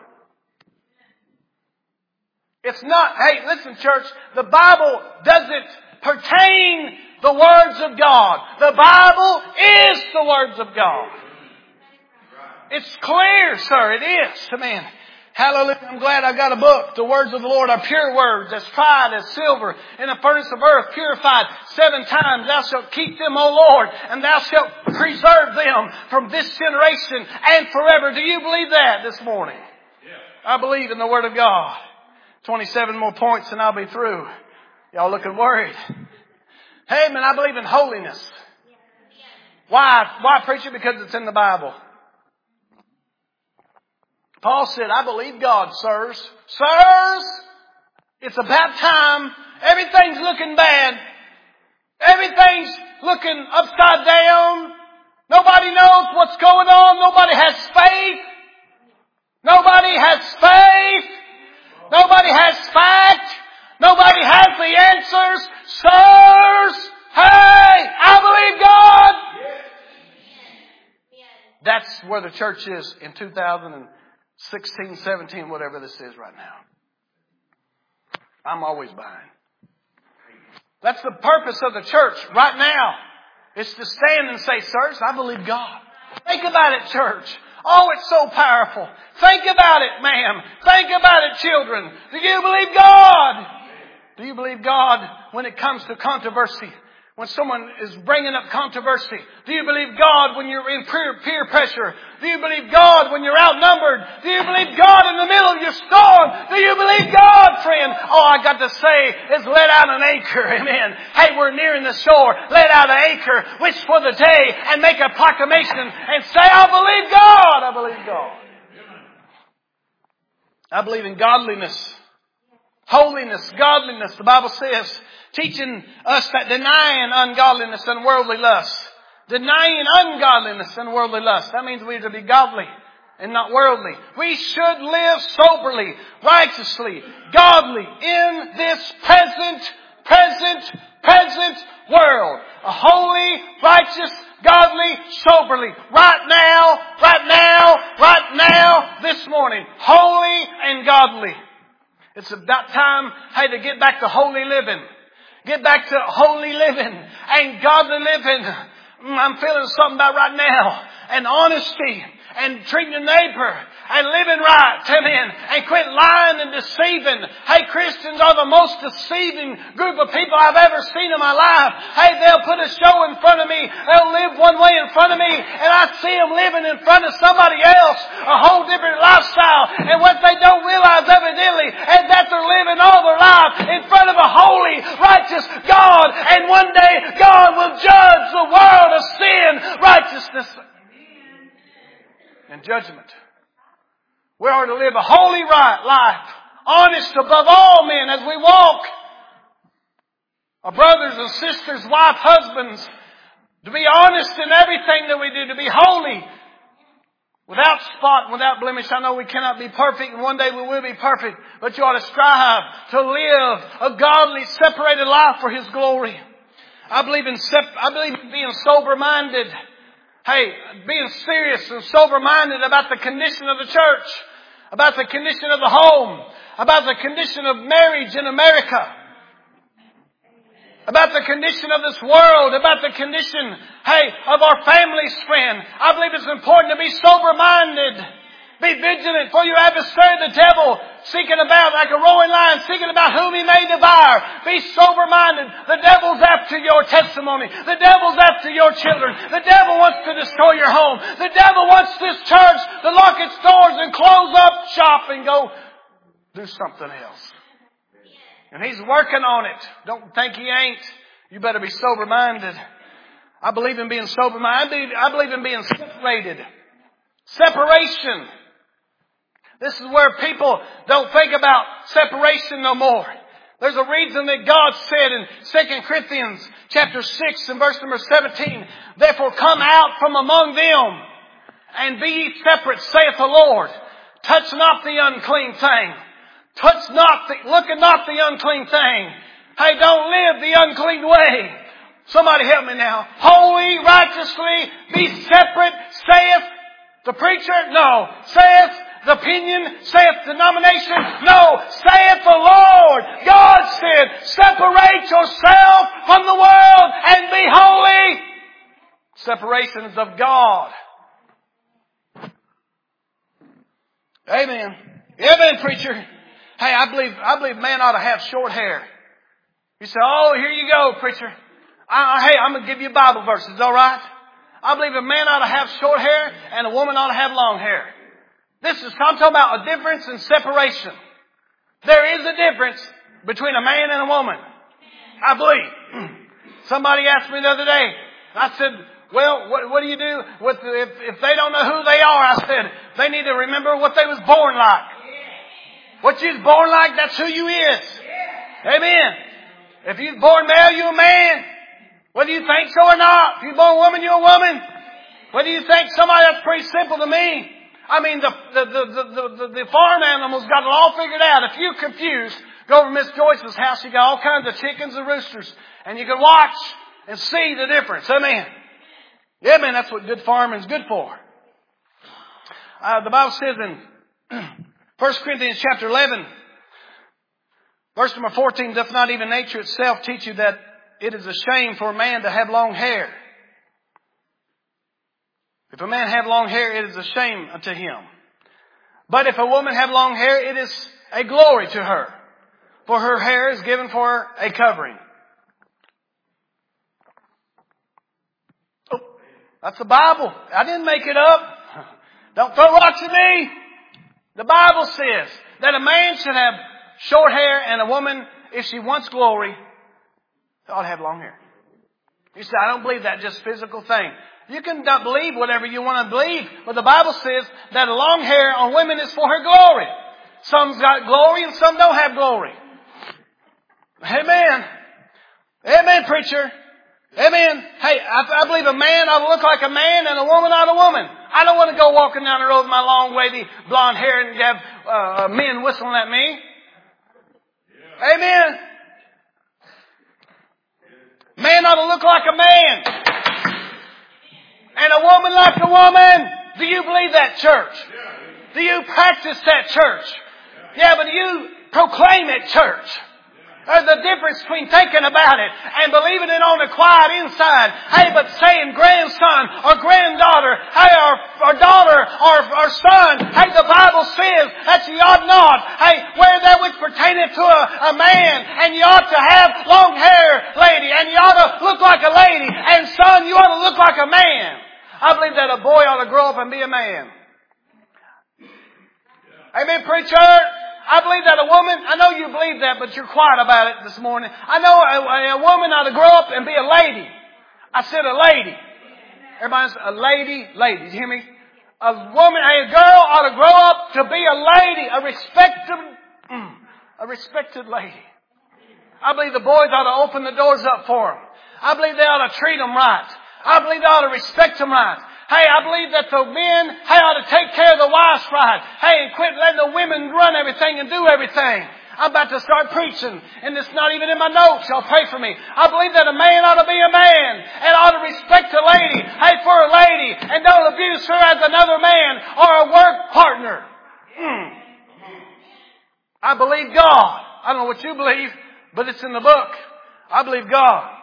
It's not, hey, listen, church, the Bible doesn't pertain the words of God. The Bible is the words of God. It's clear, sir. It is. Amen. Hallelujah. I'm glad I got a book. The words of the Lord are pure words, as tried as silver in a furnace of earth, purified 7 times. Thou shalt keep them, O Lord, and thou shalt preserve them from this generation and forever. Do you believe that this morning? Yeah. I believe in the Word of God. 27 more points and I'll be through. Y'all looking worried. Hey, man, I believe in holiness. Why? Why, preacher? Because it's in the Bible. Paul said, I believe God, sirs. Sirs, it's about time. Everything's looking bad. Everything's looking upside down. Nobody knows what's going on. Nobody has faith. Nobody has faith. Nobody has fact. Nobody has the answers. Sirs, hey, I believe God. That's where the church is in 2016, 17, whatever this is right now. I'm always behind. That's the purpose of the church right now. It's to stand and say, sirs, I believe God. Think about it, church. Oh, it's so powerful. Think about it, ma'am. Think about it, children. Do you believe God? Do you believe God when it comes to controversy? When someone is bringing up controversy? Do you believe God when you're in peer pressure? Do you believe God when you're outnumbered? Do you believe God in the middle of your storm? Do you believe God, friend? All I got to say is let out an anchor. Amen. Hey, we're nearing the shore. Let out an anchor, wish for the day, and make a proclamation and say, I believe God. I believe God. I believe in godliness. Holiness, godliness. The Bible says, teaching us that denying ungodliness and worldly lust. Denying ungodliness and worldly lust. That means we are to be godly and not worldly. We should live soberly, righteously, godly in this present world. A holy, righteous, godly, soberly. Right now, this morning. Holy and godly. It's about time, hey, to get back to holy living. Get back to holy living and godly living. I'm feeling something about right now. And honesty and treating your neighbor and living right. Amen. And quit lying and deceiving. Hey, Christians are the most deceiving group of people I've ever seen in my life. Hey, they'll put a show in front of me. They'll live one way in front of me, and I see them living in front of somebody else, a whole different lifestyle. And what they don't realize evidently is that they're living all their life in front of a holy, righteous God. And one day God will judge the world of sin, righteousness, and judgment. We are to live a holy right life, honest above all men as we walk. Our brothers and sisters, wife, husbands, to be honest in everything that we do, to be holy, without spot, without blemish. I know we cannot be perfect, and one day we will be perfect, but you ought to strive to live a godly, separated life for His glory. I believe in being sober-minded. Hey, being serious and sober-minded about the condition of the church, about the condition of the home, about the condition of marriage in America, about the condition of this world, about the condition, of our families, friend. I believe it's important to be sober-minded. Be vigilant, for your adversary, the devil, seeking about like a roaring lion, seeking about whom he may devour. Be sober-minded. The devil's after your testimony. The devil's after your children. The devil wants to destroy your home. The devil wants this church to lock its doors and close up shop and go do something else. And he's working on it. Don't think he ain't. You better be sober-minded. I believe in being sober-minded. I believe in being separated. Separation. This is where people don't think about separation no more. There's a reason that God said in 2 Corinthians chapter 6 and verse number 17, therefore come out from among them and be ye separate, saith the Lord. Touch not the unclean thing. Look at not the unclean thing. Hey, don't live the unclean way. Somebody help me now. Holy, righteously, be separate, saith the preacher? No. Saith the opinion? Saith denomination? No. Saith the Lord. God said, separate yourself from the world and be holy. Separation is of God. Amen. Amen, preacher. Hey, I believe man ought to have short hair. You say, oh, here you go, preacher. Hey, I'm going to give you Bible verses, all right? I believe a man ought to have short hair and a woman ought to have long hair. I'm talking about a difference in separation. There is a difference between a man and a woman. I believe. Somebody asked me the other day. I said, well, what do you do if they don't know who they are? I said, they need to remember what they was born like. What you was born like, that's who you is. Amen. If you was born male, you a man. Whether you think so or not. If you're born woman, you're a woman. Whether you think somebody, that's pretty simple to me. I mean, the farm animals got it all figured out. If you're confused, go over to Miss Joyce's house. She got all kinds of chickens and roosters. And you can watch and see the difference. Amen. Yeah, man, that's what good farming is good for. The Bible says in 1 Corinthians chapter 11, verse number 14, doth not even nature itself teach you that it is a shame for a man to have long hair? If a man have long hair, it is a shame unto him. But if a woman have long hair, it is a glory to her. For her hair is given for a covering. Oh, that's the Bible. I didn't make it up. Don't throw rocks at me. The Bible says that a man should have short hair and a woman, if she wants glory, ought to have long hair. You say, I don't believe that, just physical thing. You can believe whatever you want to believe, but the Bible says that long hair on women is for her glory. Some's got glory and some don't have glory. Amen. Amen, preacher. Amen. Hey, I believe a man ought to look like a man and a woman ought a woman. I don't want to go walking down the road with my long, wavy, blonde hair and have men whistling at me. Yeah. Amen. Man ought to look like a man. And a woman like a woman. Do you believe that, church? Do you practice that, church? Yeah, but do you proclaim it, church? There's a difference between thinking about it and believing it on the quiet inside. Hey, but saying grandson or granddaughter, hey, or daughter or son, hey, the Bible says that you ought not, hey, wear that which pertaineth to a man, and you ought to have long hair, lady, and you ought to look like a lady, and son, you ought to look like a man. I believe that a boy ought to grow up and be a man. Amen, preacher. I believe that a woman, I know you believe that, but you're quiet about it this morning. I know a woman ought to grow up and be a lady. I said a lady. Everybody's a lady. Did you hear me? A woman, a girl ought to grow up to be a lady, a respected lady. I believe the boys ought to open the doors up for them. I believe they ought to treat them right. I believe they ought to respect them right. Hey, I believe that the men, hey, ought to take care of the wives right. Hey, and quit letting the women run everything and do everything. I'm about to start preaching, and it's not even in my notes. Y'all pray for me. I believe that a man ought to be a man and ought to respect a lady. Hey, for a lady, and don't abuse her as another man or a work partner. I believe God. I don't know what you believe, but it's in the book. I believe God.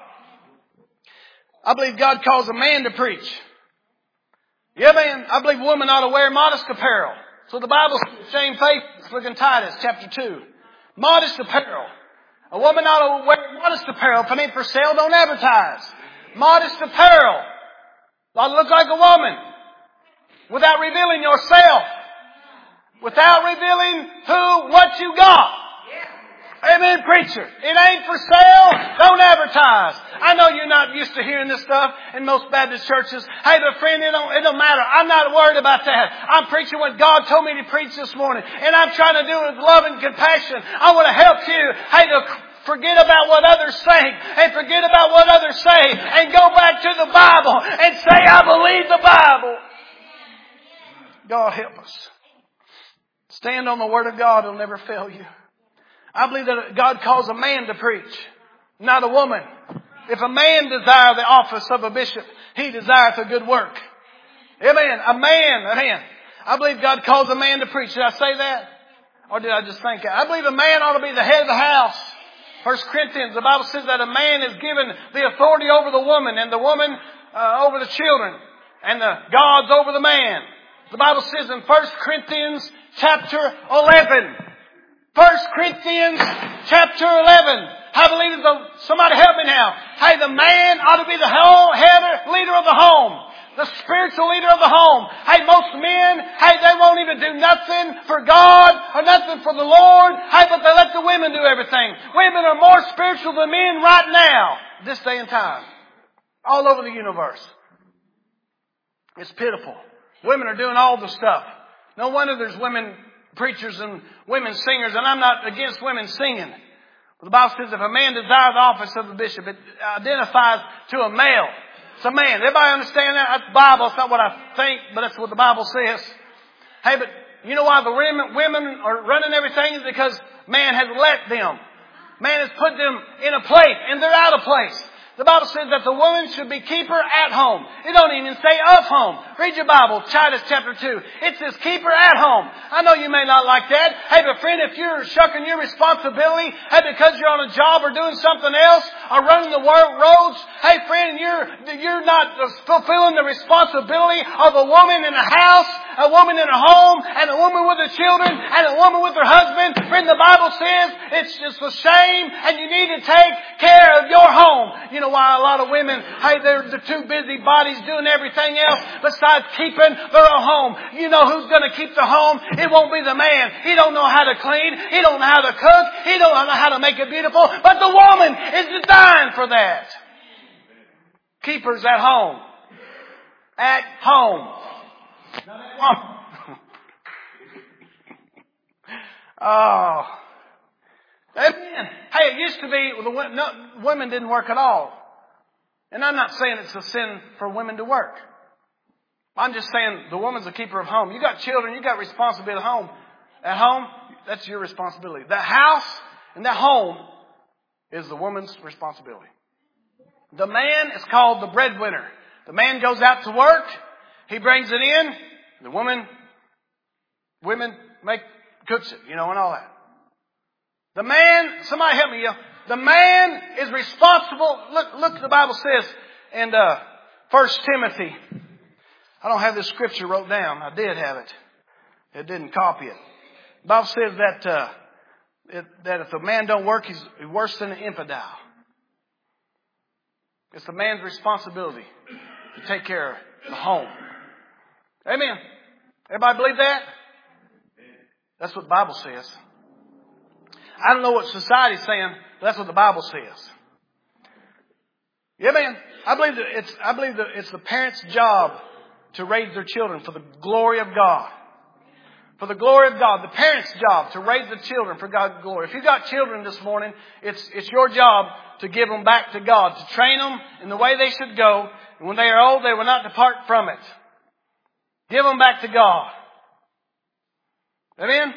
I believe God calls a man to preach. Yeah, man. I believe women ought to wear modest apparel. So the Bible says, shame faith, look in Titus chapter 2. Modest apparel. A woman ought to wear modest apparel. If it ain't for sale, don't advertise. Modest apparel. Ought to look like a woman. Without revealing yourself. Without revealing what you got. Amen, preacher. It ain't for sale. Don't advertise. I know you're not used to hearing this stuff in most Baptist churches. Hey, but friend, it don't matter. I'm not worried about that. I'm preaching what God told me to preach this morning. And I'm trying to do it with love and compassion. I want to help you. Hey, to forget about what others say and forget about what others say and go back to the Bible and say, I believe the Bible. God help us. Stand on the Word of God. It'll never fail you. I believe that God calls a man to preach, not a woman. If a man desire the office of a bishop, he desireth a good work. Amen. A man. I believe God calls a man to preach. Did I say that? Or did I just think that? I believe a man ought to be the head of the house. 1 Corinthians, the Bible says that a man is given the authority over the woman, and the woman over the children, and the gods over the man. The Bible says in 1 Corinthians chapter 11. 1 Corinthians chapter 11. I believe somebody help me now. Hey, the man ought to be the head leader of the home. The spiritual leader of the home. Hey, most men, hey, they won't even do nothing for God or nothing for the Lord. Hey, but they let the women do everything. Women are more spiritual than men right now, this day and time. All over the universe. It's pitiful. Women are doing all the stuff. No wonder there's women preachers and women singers, and I'm not against women singing. But the Bible says if a man desires the office of a bishop, it identifies to a male. It's a man. Everybody understand that? That's the Bible. It's not what I think, but that's what the Bible says. Hey, but you know why the women are running everything? Is because man has let them. Man has put them in a place, and they're out of place. The Bible says that the woman should be keeper at home. It don't even say of home. Read your Bible, Titus chapter 2. It says keeper at home. I know you may not like that. Hey, but friend, if you're shucking your responsibility, hey, because you're on a job or doing something else, or running the roads, hey, friend, you're not fulfilling the responsibility of a woman in a house, a woman in a home, and a woman with her children, and a woman with her husband. Friend, the Bible says it's just a shame, and you need to take care of your home. You know why a lot of women, hey, they're too busy bodies doing everything else besides keeping their own home. You know who's going to keep the home? It won't be the man. He don't know how to clean. He don't know how to cook. He don't know how to make it beautiful. But the woman is designed for that. Keepers at home. At home. Oh. Amen. Hey, it used to be women didn't work at all. And I'm not saying it's a sin for women to work. I'm just saying the woman's a keeper of home. You got children, you got responsibility at home. At home, that's your responsibility. The house and the home is the woman's responsibility. The man is called the breadwinner. The man goes out to work. He brings it in. The women cooks it, and all that. The man, somebody help me. The man is responsible. Look, the Bible says in 1 Timothy. I don't have this scripture wrote down. I did have it. It didn't copy it. The Bible says that if a man don't work, he's worse than an infidel. It's the man's responsibility to take care of the home. Amen. Everybody believe that? That's what the Bible says. I don't know what society's saying, but that's what the Bible says. Yeah, man. I believe that it's the parents' job to raise their children for the glory of God. For the glory of God. The parents' job to raise the children for God's glory. If you've got children this morning, it's your job to give them back to God. To train them in the way they should go. And when they are old, they will not depart from it. Give them back to God. Amen?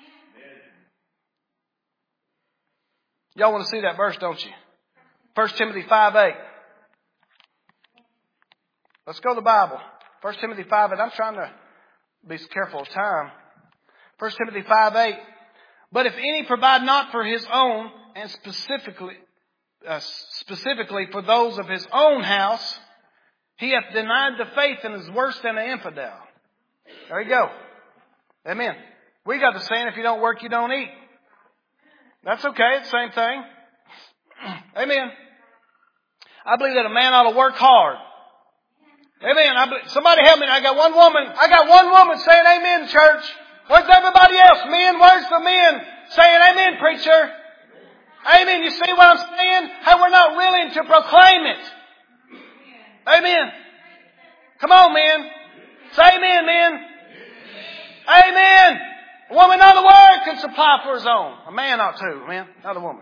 Y'all want to see that verse, don't you? 1 Timothy 5:8. Let's go to the Bible. 1 Timothy 5:8. I'm trying to be careful of time. 1 Timothy 5:8. But if any provide not for his own, and specifically for those of his own house, he hath denied the faith and is worse than an infidel. There you go. Amen. We got the saying, if you don't work, you don't eat. That's okay. It's the same thing. Amen. I believe that a man ought to work hard. Amen. Somebody help me. I got one woman saying amen, church. Where's everybody else? Men, where's the men saying amen, preacher? Amen. You see what I'm saying? Hey, we're not willing to proclaim it. Amen. Come on, men. Say amen, men. Amen. A woman, not a word, can supply for his own. A man ought to, man, not a woman.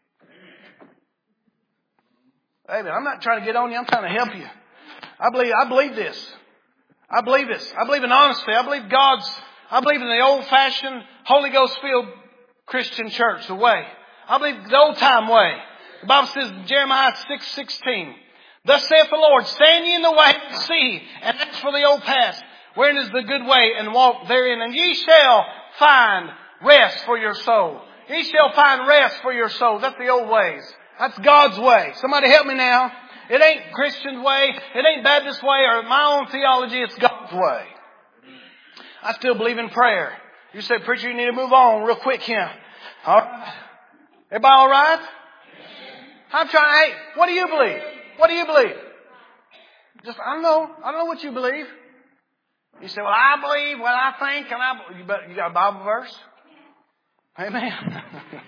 Amen. I'm not trying to get on you. I'm trying to help you. I believe this. I believe this. I believe in honesty. I believe in the old-fashioned, Holy Ghost-filled Christian church, the way. I believe the old-time way. The Bible says in Jeremiah 6:16, thus saith the Lord, stand ye in the way and see, and ask for the old path, wherein is the good way, and walk therein, and ye shall find rest for your soul. Ye shall find rest for your soul. That's the old ways. That's God's way. Somebody help me now. It ain't Christian way. It ain't Baptist way or my own theology. It's God's way. I still believe in prayer. You say, preacher, you need to move on real quick here. All right. Everybody all right? I'm trying. Hey, what do you believe? What do you believe? I don't know what you believe. You say, well, I believe what I think, and you got a Bible verse? Amen.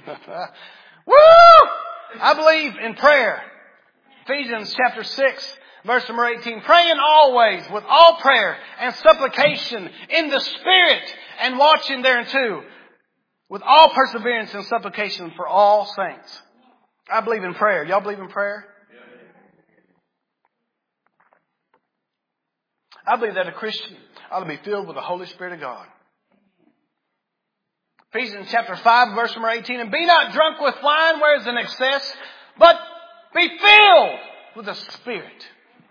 Woo! I believe in prayer. Ephesians chapter 6, verse number 18. Praying always with all prayer and supplication in the Spirit, and watching thereunto with all perseverance and supplication for all saints. I believe in prayer. Y'all believe in prayer? I believe that a Christian ought to be filled with the Holy Spirit of God. Ephesians chapter 5, verse number 18. And be not drunk with wine, where is an excess, but be filled with the Spirit.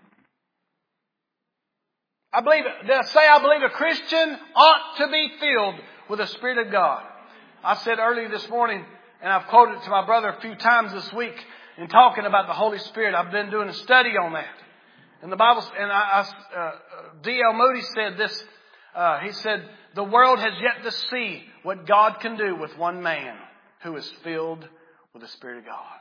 I believe a Christian ought to be filled with the Spirit of God. I said earlier this morning, and I've quoted it to my brother a few times this week in talking about the Holy Spirit. I've been doing a study on that. And the Bible, D.L. Moody said this. He said, the world has yet to see what God can do with one man who is filled with the Spirit of God.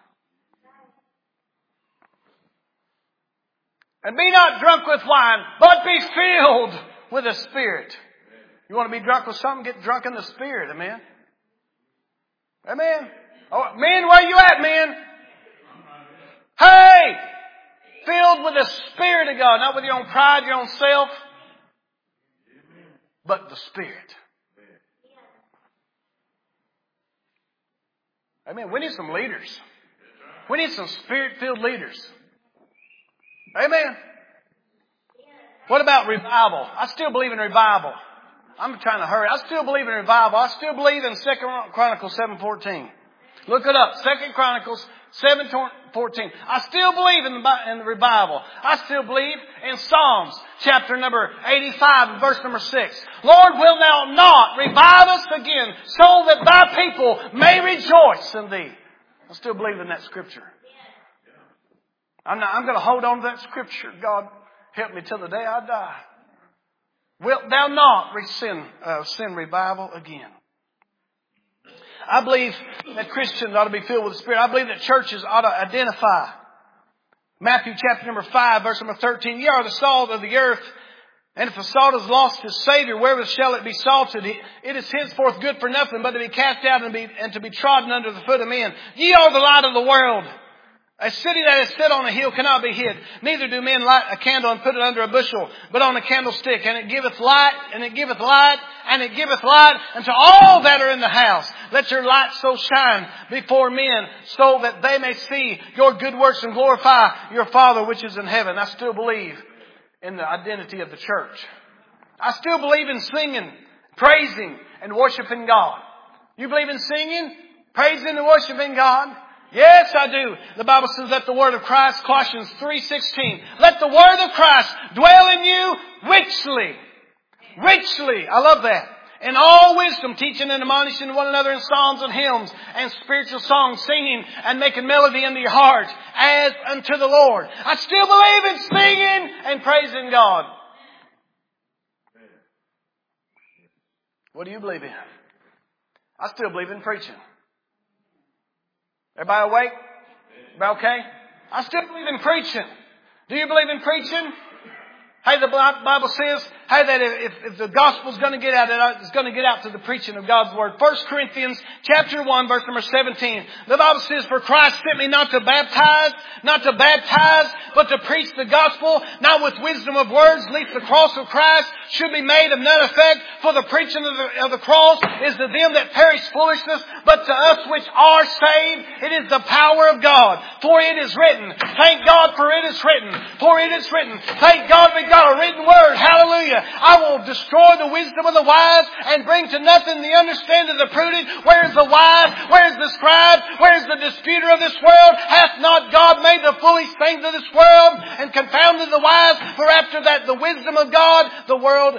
And be not drunk with wine, but be filled with the Spirit. You want to be drunk with something? Get drunk in the Spirit. Amen. Amen. Oh, men, where you at, men? Hey! Filled with the Spirit of God. Not with your own pride, your own self. But the Spirit. Amen. We need some leaders. We need some Spirit-filled leaders. Amen. What about revival? I still believe in revival. I'm trying to hurry. I still believe in revival. I still believe in 2 Chronicles 7:14. Look it up. 2 Chronicles 7:14. I still believe in the revival. I still believe in Psalms chapter number 85 and verse number 6. Lord, wilt thou not revive us again so that thy people may rejoice in thee? I still believe in that scripture. I'm going to hold on to that scripture. God, help me till the day I die. Wilt thou not send revival again? I believe that Christians ought to be filled with the Spirit. I believe that churches ought to identify. Matthew chapter number 5, verse number 13. Ye are the salt of the earth. And if the salt has lost its savour, wherewith shall it be salted? It is henceforth good for nothing, but to be cast out and to be trodden under the foot of men. Ye are the light of the world. A city that is set on a hill cannot be hid. Neither do men light a candle and put it under a bushel, but on a candlestick. And it giveth light, and it giveth light, and it giveth light unto all that are in the house. Let your light so shine before men, so that they may see your good works and glorify your Father which is in heaven. I still believe in the identity of the church. I still believe in singing, praising, and worshiping God. You believe in singing, praising, and worshiping God? Yes, I do. The Bible says, let the word of Christ, Colossians 3:16, let the word of Christ dwell in you richly. Richly. I love that. In all wisdom, teaching and admonishing one another in psalms and hymns and spiritual songs, singing and making melody into your heart as unto the Lord. I still believe in singing and praising God. What do you believe in? I still believe in preaching. Everybody awake? Everybody okay? I still believe in preaching. Do you believe in preaching? Hey, the Bible says, hey, that if the gospel's going to get out, it's going to get out to the preaching of God's word. 1 Corinthians chapter 1, verse number 17. The Bible says, for Christ sent me not to baptize, but to preach the gospel, not with wisdom of words, lest the cross of Christ should be made of none effect. For the preaching of the cross is to them that perish foolishness, but to us which are saved, it is the power of God. For it is written. Thank God for it is written. For it is written. Thank God we got a written word. Hallelujah. I will destroy the wisdom of the wise and bring to nothing the understanding of the prudent. Where is the wise? Where is the scribe? Where is the disputer of this world? Hath not God made the foolish things of this world and confounded the wise? For after that the wisdom of God, the world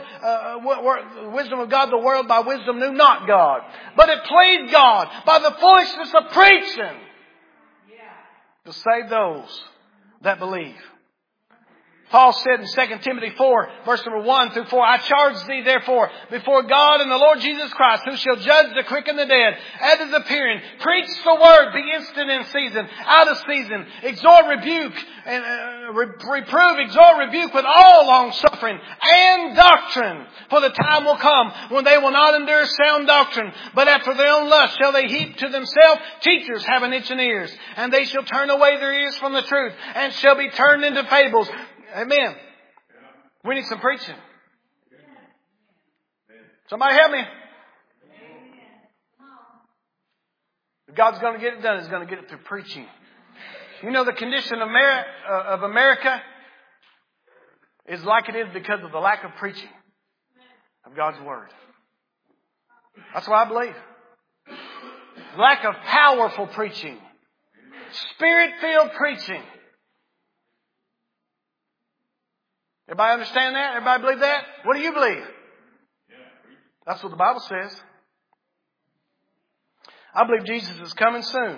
by wisdom knew not God. But it pleased God by the foolishness of preaching to save those that believe. Paul said in 2 Timothy 4, verse number 1 through 4, I charge thee therefore before God and the Lord Jesus Christ, who shall judge the quick and the dead at his appearing. Preach the word, be instant in season, out of season. Exhort, rebuke, and reprove, exhort, rebuke with all long suffering and doctrine. For the time will come when they will not endure sound doctrine, but after their own lust shall they heap to themselves teachers having itching ears. And they shall turn away their ears from the truth and shall be turned into fables. Amen. We need some preaching. Somebody help me. If God's going to get it done, He's going to get it through preaching. You know, the condition of America is like it is because of the lack of preaching of God's Word. That's what I believe. Lack of powerful preaching. Spirit-filled preaching. Everybody understand that? Everybody believe that? What do you believe? That's what the Bible says. I believe Jesus is coming soon.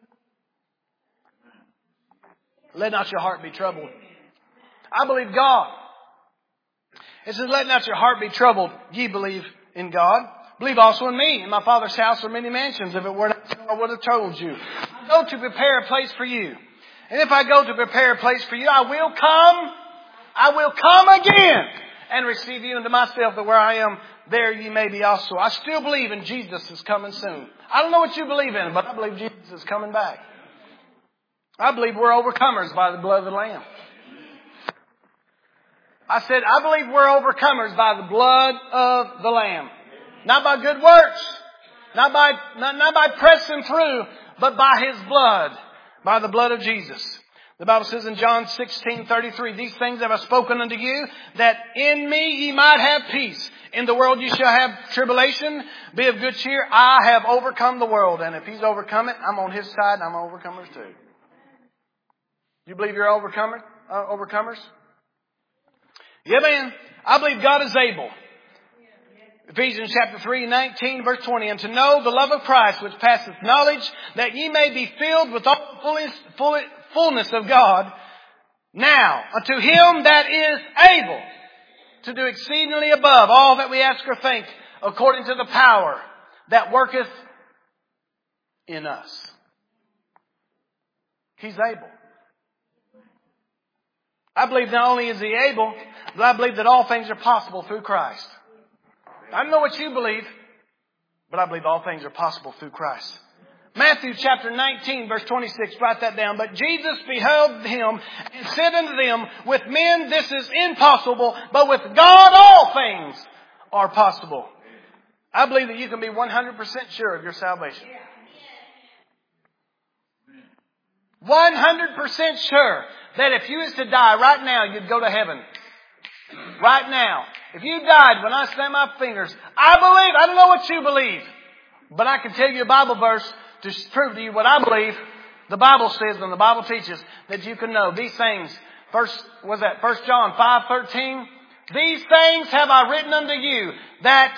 Let not your heart be troubled. I believe God. It says, let not your heart be troubled. Ye believe in God. Believe also in me. In my Father's house are many mansions. If it were not so, I would have told you. I go to prepare a place for you. And if I go to prepare a place for you, I will come again and receive you into myself, that where I am, there ye may be also. I still believe in Jesus is coming soon. I don't know what you believe in, but I believe Jesus is coming back. I believe we're overcomers by the blood of the Lamb. I said, I believe we're overcomers by the blood of the Lamb. Not by good works, not by pressing through, but by His blood, by the blood of Jesus. The Bible says in John 16:33, these things have I spoken unto you, that in me ye might have peace. In the world you shall have tribulation. Be of good cheer. I have overcome the world. And if He's overcome it, I'm on His side and I'm overcomers too. You believe you're overcomers? Yeah, man. I believe God is able. Ephesians chapter 3, 19, verse 20. And to know the love of Christ, which passeth knowledge, that ye may be filled with all fullness of God. Now, unto Him that is able to do exceedingly above all that we ask or think, according to the power that worketh in us. He's able. I believe not only is He able, but I believe that all things are possible through Christ. I don't know what you believe, but I believe all things are possible through Christ. Matthew chapter 19, verse 26, write that down. But Jesus beheld him and said unto them, with men this is impossible, but with God all things are possible. I believe that you can be 100% sure of your salvation. 100% sure that if you was to die right now, you'd go to heaven. Right now. If you died when I snap my fingers, I don't know what you believe, but I can tell you a Bible verse to prove to you what I believe. The Bible says and the Bible teaches that you can know these things. 1 John 5:13. These things have I written unto you that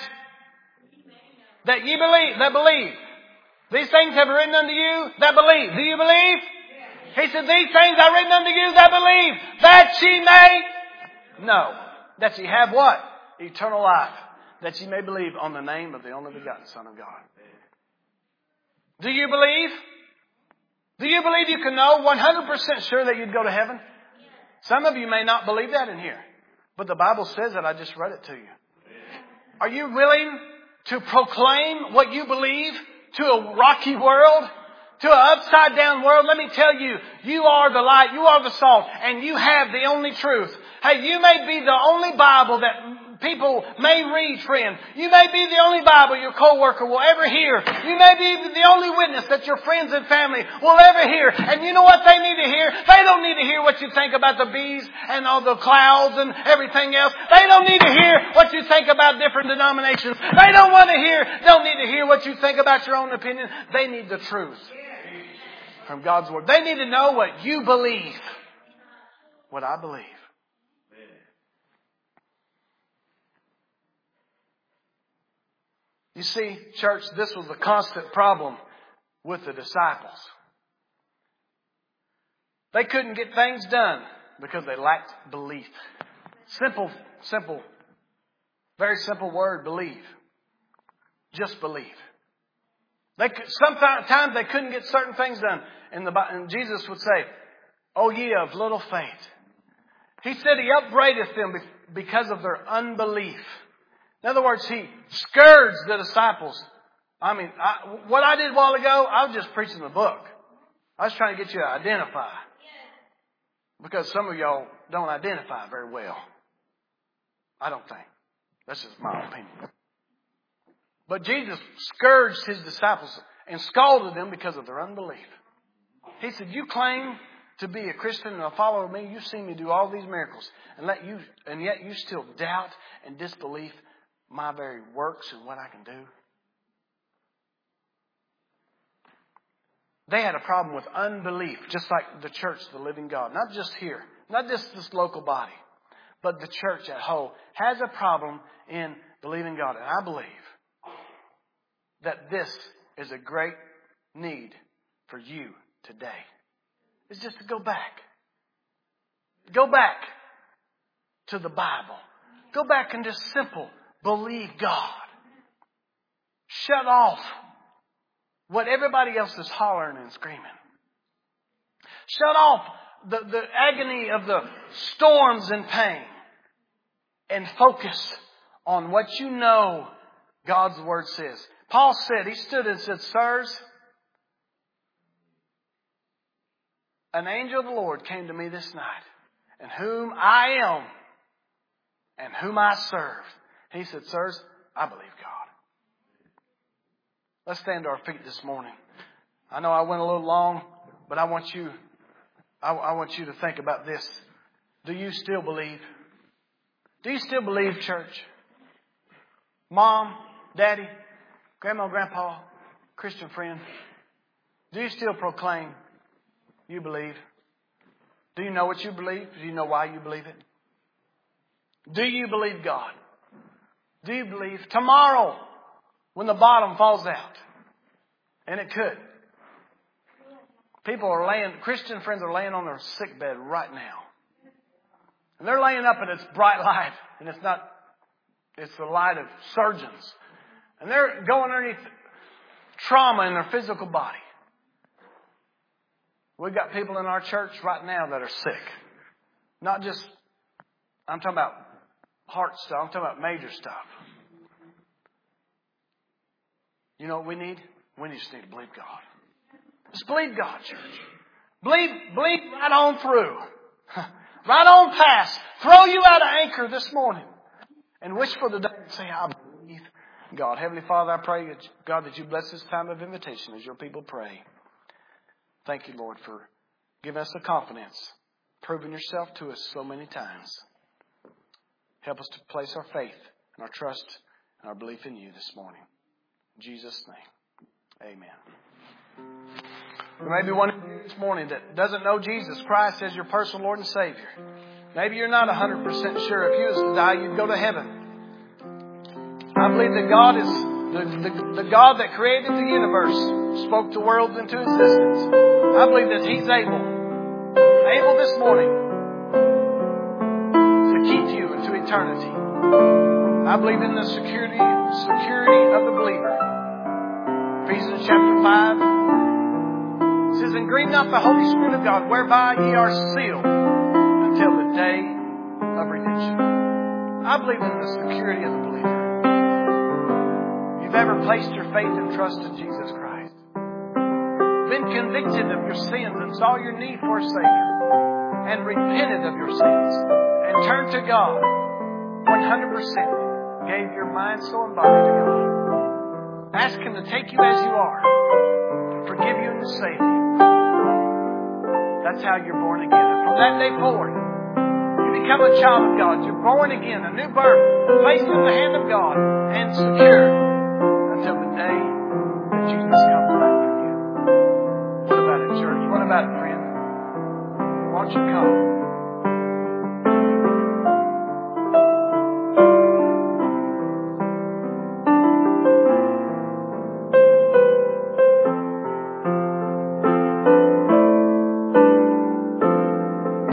ye believe. These things have I written unto you that believe. Do you believe? He said, these things are written unto you that believe, that ye may know. That ye have what? Eternal life. That ye may believe on the name of the only begotten Son of God. Do you believe? Do you believe you can know 100% sure that you'd go to heaven? Some of you may not believe that in here. But the Bible says that. I just read it to you. Are you willing to proclaim what you believe to a rocky world? To an upside down world? Let me tell you, you are the light, you are the salt, and you have the only truth. Hey, you may be the only Bible that people may read, friend. You may be the only Bible your coworker will ever hear. You may be the only witness that your friends and family will ever hear. And you know what they need to hear? They don't need to hear what you think about the bees and all the clouds and everything else. They don't need to hear what you think about different denominations. They don't need to hear what you think about your own opinion. They need the truth from God's Word. They need to know what you believe. What I believe. You see, church, this was a constant problem with the disciples. They couldn't get things done because they lacked belief. Simple, very simple word, believe. Just believe. Sometimes they couldn't get certain things done. And Jesus would say, O ye of little faith. He said He upbraideth them because of their unbelief. In other words, He scourged the disciples. What I did a while ago, I was just preaching the book. I was trying to get you to identify. Because some of y'all don't identify very well. I don't think. That's just my opinion. But Jesus scourged His disciples and scalded them because of their unbelief. He said, you claim to be a Christian and a follower of me. You've seen me do all these miracles. And yet you still doubt and disbelief my very works and what I can do. They had a problem with unbelief, just like the church, the living God. Not just here, not just this local body, but the church as a whole has a problem in believing God. And I believe that this is a great need for you today. It's just to go back. Go back to the Bible. Go back and just simple believe God. Shut off what everybody else is hollering and screaming. Shut off the agony of the storms and pain. And focus on what you know God's Word says. Paul said, he stood and said, sirs, an angel of the Lord came to me this night, and whom I am and whom I serve. He said, sirs, I believe God. Let's stand to our feet this morning. I know I went a little long, but I want you I want you to think about this. Do you still believe? Do you still believe, church? Mom, Daddy, Grandma, Grandpa, Christian friend, do you still proclaim you believe? Do you know what you believe? Do you know why you believe it? Do you believe God? Do you believe tomorrow when the bottom falls out? And it could. Christian friends are laying on their sick bed right now. And they're laying up and it's bright light. And it's the light of surgeons. And they're going underneath trauma in their physical body. We've got people in our church right now that are sick. Not just, I'm talking about heart stuff. I'm talking about major stuff. You know what we need? We just need to believe God. Just believe God, church. Believe right on through. Right on past. Throw you out of anchor this morning. And wish for the day and say, I believe God. Heavenly Father, I pray, God, that you bless this time of invitation as your people pray. Thank you, Lord, for giving us the confidence, proving yourself to us so many times. Help us to place our faith and our trust and our belief in you this morning. In Jesus' name, amen. There may be one this morning that doesn't know Jesus Christ as your personal Lord and Savior. Maybe you're not 100% sure if you was to die, you'd go to heaven. I believe that God is the God that created the universe, spoke the worlds into existence. I believe that He's able this morning to keep you into eternity. I believe in the security of the believer. Ephesians chapter 5 says, and grieve not the Holy Spirit of God, whereby ye are sealed until the day of redemption. I believe in the security of the believer. If you've ever placed your faith and trust in Jesus Christ, been convicted of your sins and saw your need for a Savior, and repented of your sins, and turned to God 100%, gave your mind, soul, and body to God. Ask Him to take you as you are, to forgive you and to save you. That's how you're born again. And from that day forward, you become a child of God. You're born again, a new birth, placed in the hand of God, and secure until the day that Jesus comes back for you. What about it, church? What about it, friend? Why don't you come?